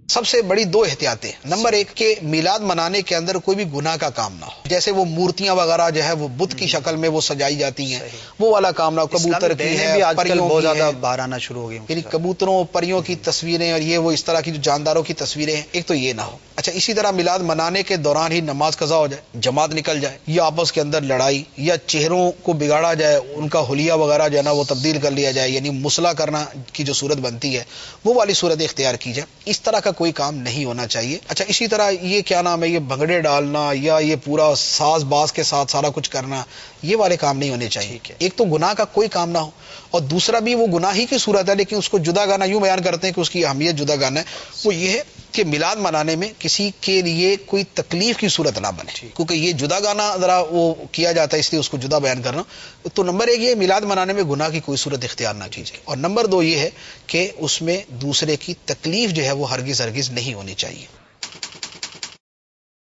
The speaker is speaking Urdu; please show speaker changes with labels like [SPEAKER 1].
[SPEAKER 1] سب سے بڑی دو احتیاطیں، نمبر ایک کہ میلاد منانے کے اندر کوئی بھی گناہ کا کام نہ ہو، جیسے وہ مورتیاں وغیرہ جو ہے وہ بت کی شکل میں وہ سجائی جاتی ہیں، وہ والا کام نہ ہو، کبوتر کی ہے، پریوں
[SPEAKER 2] بہت
[SPEAKER 1] کی
[SPEAKER 2] زیادہ
[SPEAKER 1] ہے،
[SPEAKER 2] باہر آنا شروع ہو گئی،
[SPEAKER 1] یعنی کبوتروں پریوں کی تصویریں اور یہ وہ اس طرح کی جو جانداروں کی تصویریں ہیں، ایک تو یہ نہ ہو۔ اچھا، اسی طرح میلاد منانے کے دوران ہی نماز قضا ہو جائے، جماعت نکل جائے، یا آپس کے اندر لڑائی، یا چہروں کو بگاڑا جائے، ان کا حلیہ وغیرہ جو ہے نا وہ تبدیل کر لیا جائے، یعنی مصلح کرنا کی جو صورت بنتی ہے وہ والی صورت اختیار کی جائے، اس طرح کا کوئی کام نہیں ہونا چاہیے۔ اچھا، اسی طرح یہ کیا نام ہے، یہ بھنگڑے ڈالنا یا یہ پورا ساز باز کے ساتھ سارا کچھ کرنا، یہ والے کام نہیں ہونے چاہیے۔ ایک تو گناہ کا کوئی کام نہ ہو، اور دوسرا بھی وہ گناہ ہی کی صورت ہے لیکن اس کو جدا گانا یوں بیان کرتے ہیں کہ اس کی اہمیت جدا گانا ہے، وہ یہ ہے کہ میلاد منانے میں کسی کے لیے کوئی تکلیف کی صورت نہ بنے، کیونکہ یہ جدا گانا ذرا وہ کیا جاتا ہے، اس لیے اس کو جدا بیان کرنا۔ تو نمبر ایک یہ میلاد منانے میں گناہ کی کوئی صورت اختیار نہ کیجیے، اور نمبر دو یہ ہے کہ اس میں دوسرے کی تکلیف جو ہے وہ ہرگز نہیں ہونی چاہیے۔